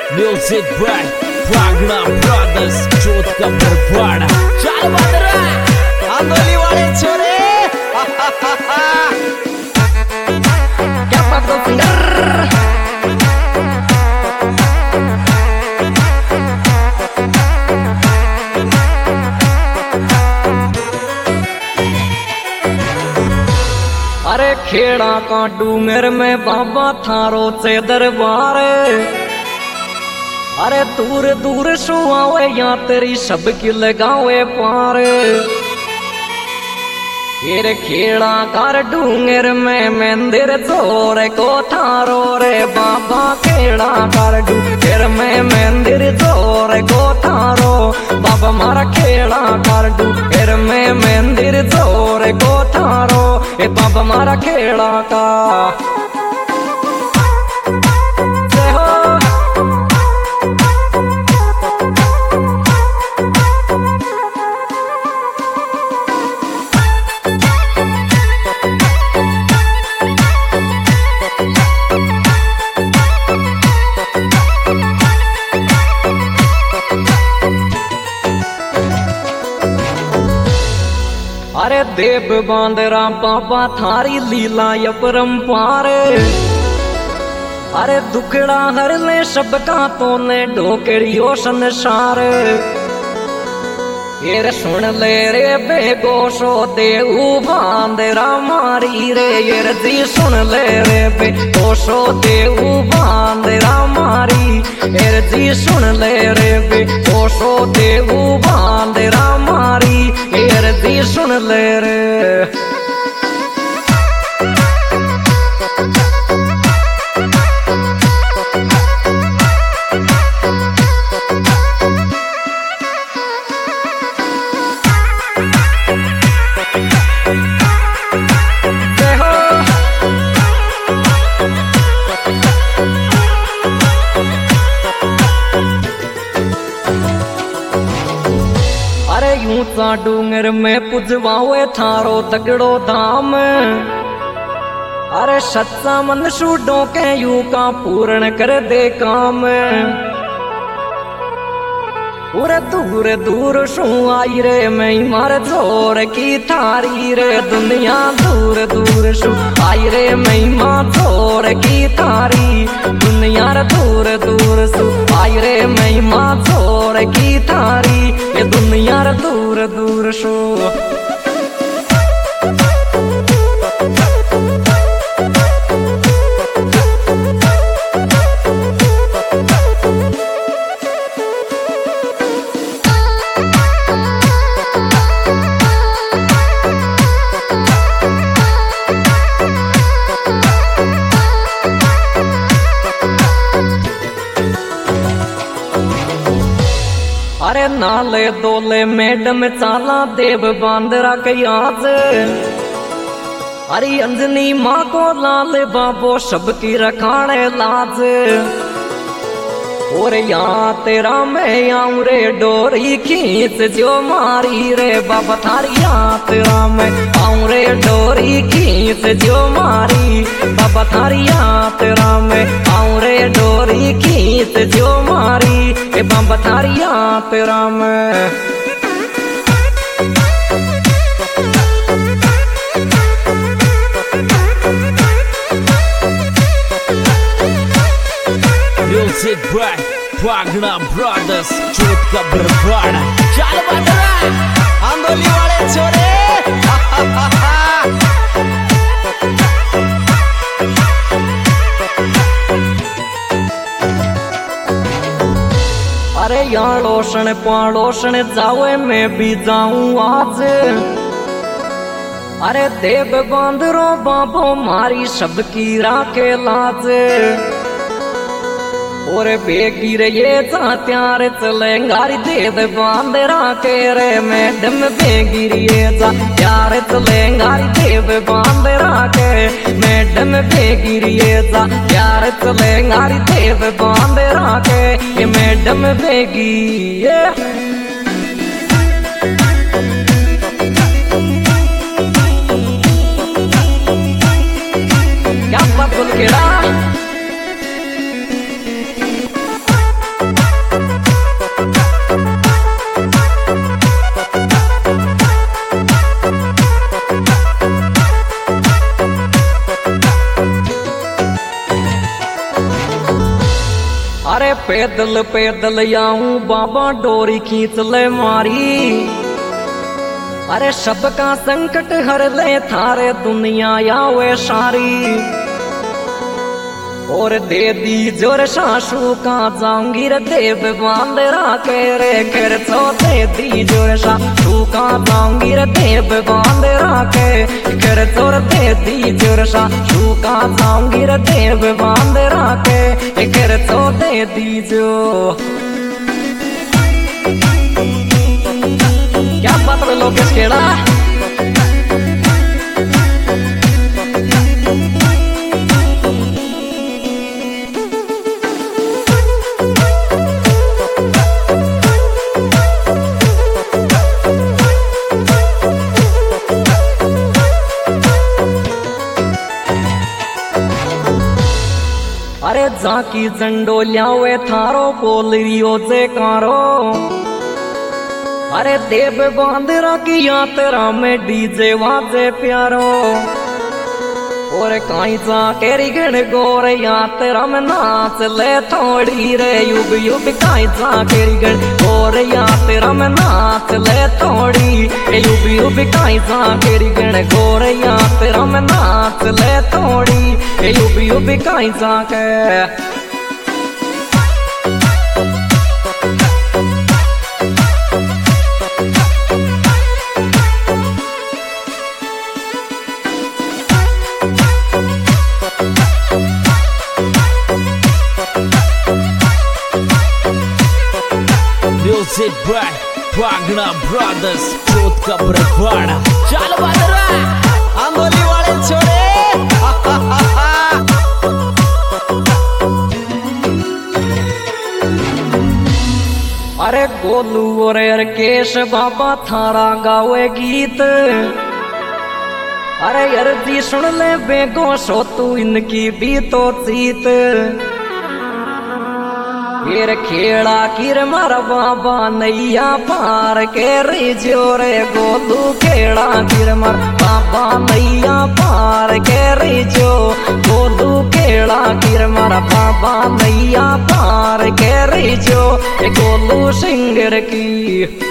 Music by Pragna Brothers, जोत का बरपाड़ा चल बदरा आंदोली वाले छोरे क्या बात हो फिंगर अरे खेड़ा का डूंगर में बाबा थारो से दरबार अरे दूर दूर सुआवे या तेरी सबकी लगावे पार फिर खेड़ा कर डूंगर में मंदिर जोर को थारो रे बाबा खेड़ा कर डूंगर में मंदिर जोर को थारो बाबा मारा खेड़ा कर डूंगर में मंदिर जोर को थारो ए बाबा मारा खेड़ा का अरे देव बांदरा बाबा थारी लीला अपरंपार अरे दुखड़ा हर ले सबका तो ने ढोकरियो संसार ये सुन ले रे बेगोशो देऊ बांदरा मारी रे ये जी सुन ले रे बेगोशो देऊ बांदरा मारी ये जी सुन ले रे बेगोशो देऊ बांदरा मारी ये जी सुन ले रे ऊंचा डूंगर में पुजवावे थारो तगड़ो धाम अरे सच्चा मन सूडों के यू का पूर्ण कर दे काम पूरे दूर दूर सु आई रे मैं मार जोर की थारी रे दुनिया दूर दूर सु आई रे मैं मार जोर की थारी दुनिया दूर दूर सु आई रे मैं मार जोर की थारी ये दुनिया दूर दूर सु अरे नाले दोले मैडम चाला देव बांदरा के आज अरे अंजनी माँ को लाल बाबो सबकी रखाने लाज और यहाँ तेरा मैं आऊं रे डोरी खींच जो मारी रे बाबा थारी यहाँ तेरा मैं आऊं रे डोरी खींच जो मारी बाबा थारी यहाँ तेरा मैं आऊं रे डोरी खींच जो मारी ए बाबा थारी यहाँ तेरा मैं Music by Pragna Brothers, जोत का बरपाड़ा चल बदरा आंदोली वाले छोरे अरे यहाँ लोशन पाड़ोशन जावे मैं भी जाऊं आज अरे देव बांदरो बाबो मारी सबकी राखे लाज और बेगिर ये त्यार चलेंगारी देव बांदरा के रे मैडम बेगिर ये त्यार चलेंगारी देव बांदरा के मैडम बेगिर ये त्यार चलेंगारी देव बांदरा के ये मैडम बेगी ये क्या बात बोल के अरे पैदल पैदल आऊं बाबा डोरी खींच ले मारी। अरे सबका संकट हर ले थारे दुनिया आवे सारी। और दे दी जोर सासू का जाऊंगी रे देव बांध राखे रे खर्चो दे दी जोर सासू का जाऊंगी रे देव बांध राखे खर्चो दे दी जोर सासू का जाऊंगी रे देव बांध राखे खर्चो दे दी जो। क्या बात है लोकेश केड़ा। अरे जाकी जंडोलिया वे थारो बोल रियो जे कारो। अरे देव बांदरा की यात्रा में डीजे वाजे प्यारो। और काई जा केरी गण गोर यात्रा में नाच ले थोड़ी रे युग युग काई जा केरी गण गोर यात्रा में नाच ले थोड़ी युग युग काई जा केरी गण गोर यात्रा में नाच ले थोड़ी युग युग काई जा के। Music by Pagna Brothers, जोत का बरवाड़ा। चल बदरा आंगोली वाले छोड़े। अरे गोलू और केश बाबा थारा गावे गीत। अरे अर्जी सुन ले बेगो सो तू इनकी भी तो चीत। फिर खेड़ा किर मार बाबा नैया पार के रे जोरे गोलू खेड़ा किर मार बाबा नैया पार के रे जो। गोलू खेड़ा किर मार बाबा नैया पार के रे जो गोलू सिंगर की।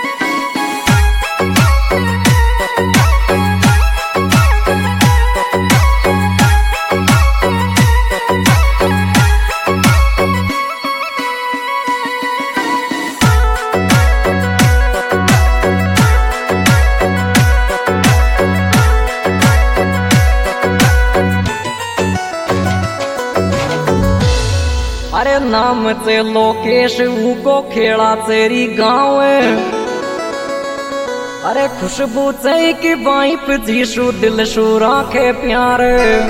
अरे नाम से लोकेश को खेड़ा तेरी गाँव। अरे खुशबू से की बाइप जीशु दिल शू राखे प्यार।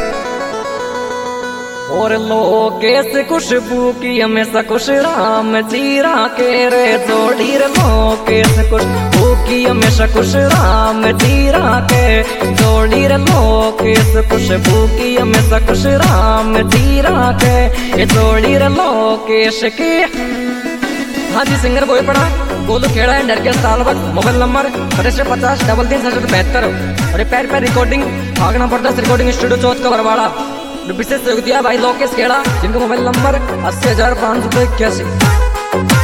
और लोकेश खुशबू की हमेशा खुश राम जी राखे रे जोड़ी रे। लोकेश खुशबू की हमेशा खुश राम जी राखे जोड़ी रे। लोकेश खुशबू की हमेशा खुश राम जी राखे ये जोड़ी रे लोकेश की। हाँ जी सिंगर कोई पड़ा गोलू खेड़ा है डर के साल वक्त। मोबाइल नंबर 50 33 और पैर पैर रिकॉर्डिंग भागना पड़ता रिकॉर्डिंग स्टूडियो चौथ का बरवाड़ा। विशेष सहयोग दिया भाई लोकेश खेड़ा जिनका मोबाइल नंबर 80,581।